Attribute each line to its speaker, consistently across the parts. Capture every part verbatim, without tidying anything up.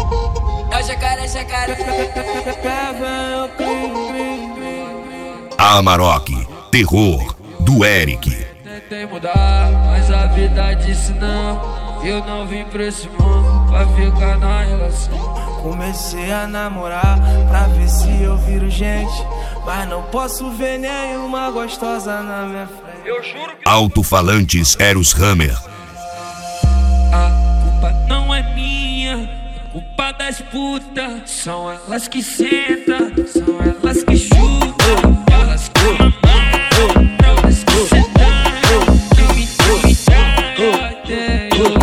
Speaker 1: É o jacaré, jacaré.
Speaker 2: Amarok, terror do Eric.
Speaker 1: Tentei mudar, mas a vida disse não. Eu não vim pra esse mundo pra ficar na relação.
Speaker 3: Comecei a namorar pra ver se eu viro gente, mas não posso ver nenhuma gostosa na minha frente.
Speaker 1: Eu juro que
Speaker 2: Alto-falantes Eros Hammer.
Speaker 1: a culpa não é minha, é culpa das putas. São elas que sentam, são elas que chutam, elas que mamam, elas que sentam. Eu me dou até eu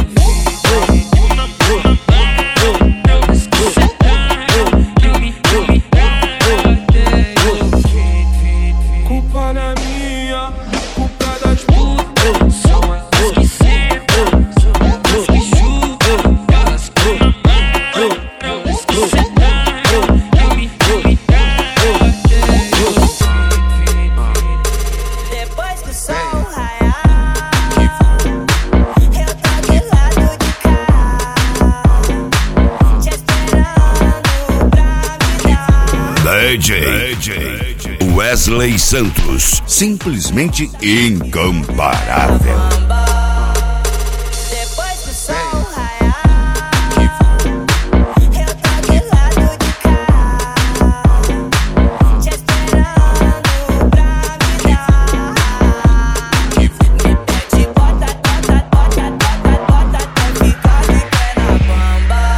Speaker 2: D J Wesley Santos, simplesmente incomparável.
Speaker 4: Depois do sol raiar, eu tô aqui lado de cá, te esperando pra me dar. Me pede bota, bota, bota, bota, bota, até ficar de pé na bamba.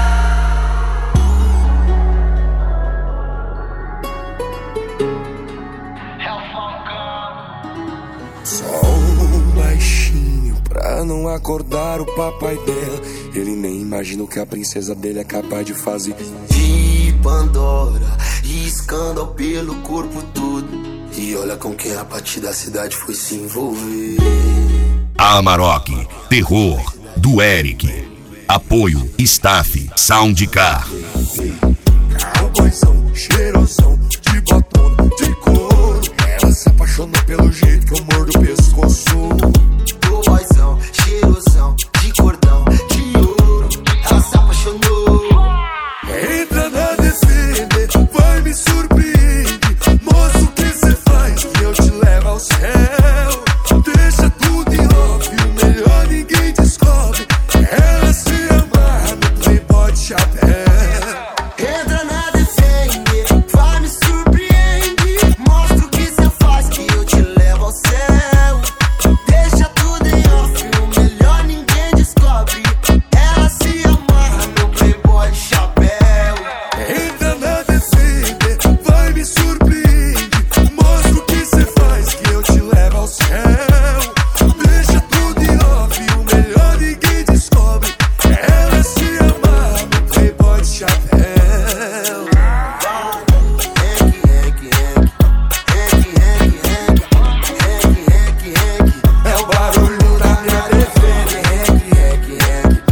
Speaker 5: Pra não acordar o papai dela, ele nem imagina o que a princesa dele é capaz de fazer.
Speaker 6: E Pandora, e escândalo pelo corpo todo. E olha com quem a partir da cidade foi se envolver.
Speaker 2: Amarok, terror do Eric. Apoio Staff Soundcar.
Speaker 5: Cowboyzão, cheirosão, de botona, de couro. Ela se apaixonou pelo jeito que eu mordo o pescoço.
Speaker 6: Boyzão, cheirosão, de cordão, de ouro. Ela se apaixonou.
Speaker 5: Entra na defender, vai me surpreender. Moço, o que cê faz que eu te levo ao céu? Deixa tudo em off, o melhor ninguém descobre. Ela se amarra no playboy de chapéu.
Speaker 6: Entra na defender, vai me surpreender. Mostra o que cê faz que eu te levo ao céu. Deixa tudo em off, o melhor ninguém descobre. Ela se amarra no playboy de chapéu.
Speaker 5: Entra na defender, vai me surpreender. Mostra o que cê faz que eu te levo ao céu. Deixa tudo em off, o melhor ninguém descobre. Ela se amarra no playboy de chapéu. É o barulho da minha defesa.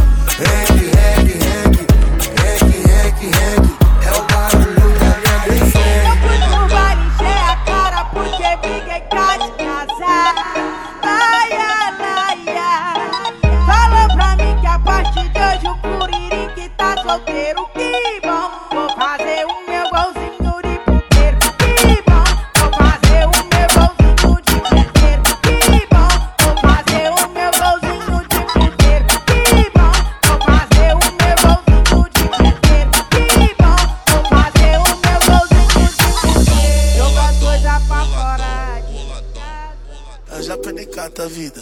Speaker 5: É o barulho da minha defesa.
Speaker 4: Eu fui no bar encher a cara porque fiquei cá de casa. Ai, ai, ai, ai. Falou pra mim que a partir de hoje o Curirique tá solteiro. Que bom, vou fazer o meu golzinho de puteiro. Que bom, vou fazer o meu golzinho de puteiro. Que bom, vou fazer o meu golzinho de puteiro. Que bom, vou fazer o meu golzinho de puteiro. Que bom, vou fazer o meu golzinho de puteiro. Jogar coisa pra fora de casa.
Speaker 5: Eu já perdi cada vida.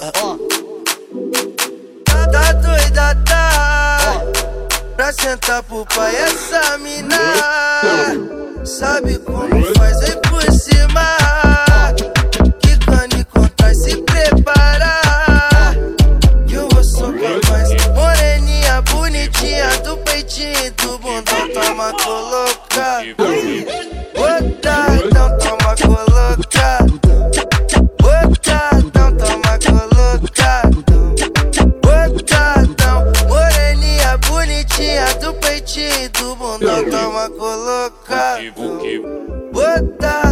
Speaker 7: Tá doida, tá? Pra sentar pro pai essa mina. Sabe como faz aí por cima. Que quando encontrar se preparar. Que eu vou socar mais. Moreninha, bonitinha, do peitinho e do bundão. Toma colocar. Botadão, toma colocar. Botadão, toma colocar. Botadão, moreninha, bonitinha, do peitinho e do bundão. Toma colocar. Botadão.